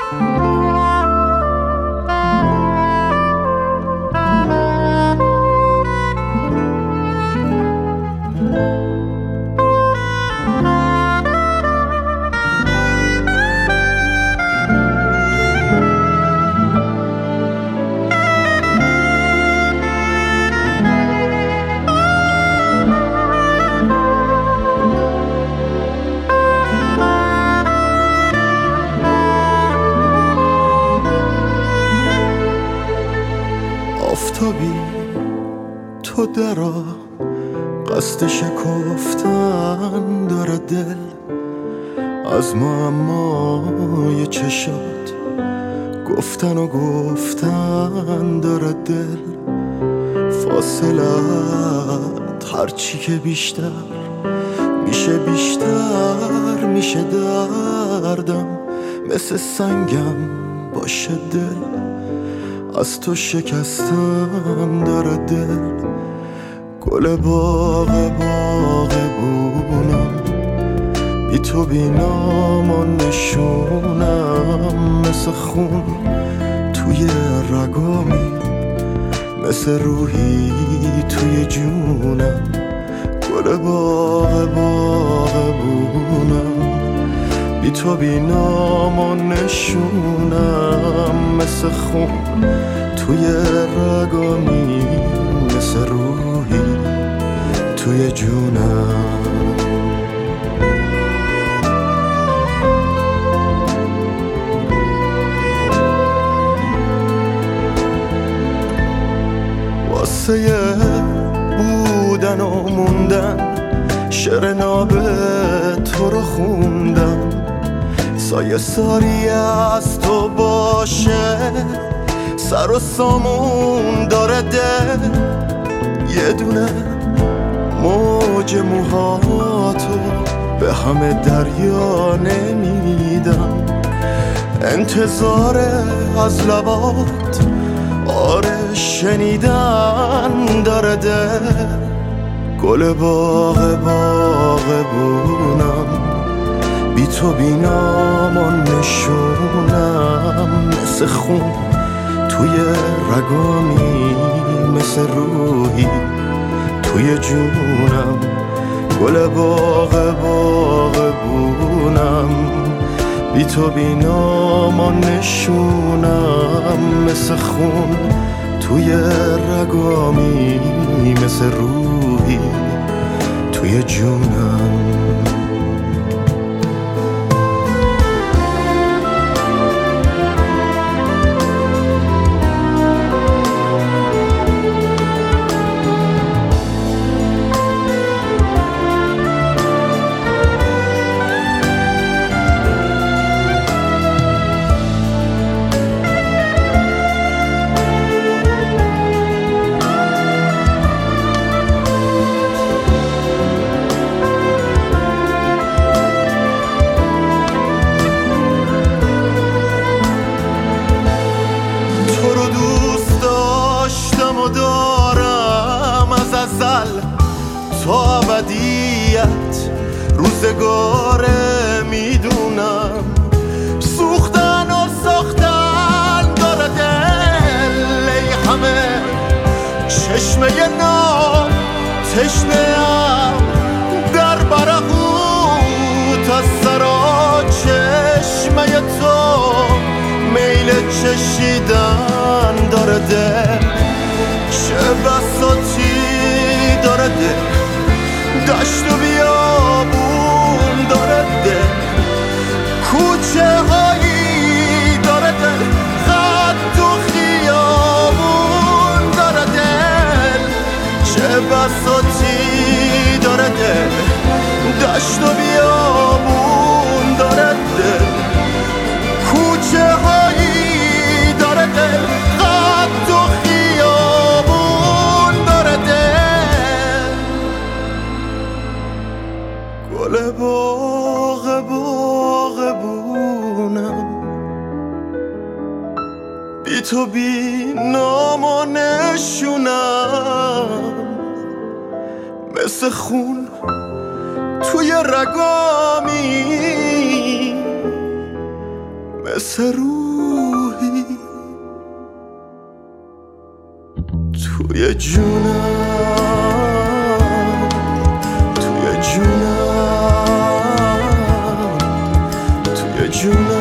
آفتابی تو درا قصد شکفتن داره دل از معمای چشات گفتن و گفتن داره دل فاصلت هرچی که بیشتر میشه دردم مثل سنگم باشه دل از تو شکستم داره دل گل باغبونم بی تو بی نام و نشونم مثل خون توی رگامی مثل روحی توی جونم گل باغبونم بی تو بی نام و نشونم مثل خون توی رگامی مثل روحی توی جونم واسه بودن و موندن شعر ناب تو رو خوندم سایه ساری از تو باشه سر و سامون داره دل یه دونه موج موهاتو به همه دریا نمیدم انتظار از لبات آره شنیدن داره دل گل باغبونم بی تو بی نام و نشونم مثل خون توی رگامی مثل روحی توی جونم گل باغبونم بی تو بی نام و نشونم مثل خون توی رگامی مثل روحی توی جونم تا ابدیت روزگاره میدونم سوختن و ساختن داره دل ای همه چشمه نام تشنه‌ام در برقوت از سرا چشمه تو میل چشیدن داره دل چه بساطی داره دل دشت و بیابون داره دل کوچه هایی داره دل خط و خیابون داره دل چه بساطی داره دل دشت و بیابون داره دل کوچه هایی داره دل خط و خیابون داره دل گل باغبونم بی تو بی نام و نشونم مثل خون توی رگامی مثل روح توی جونم، توی جونم، توی جونم.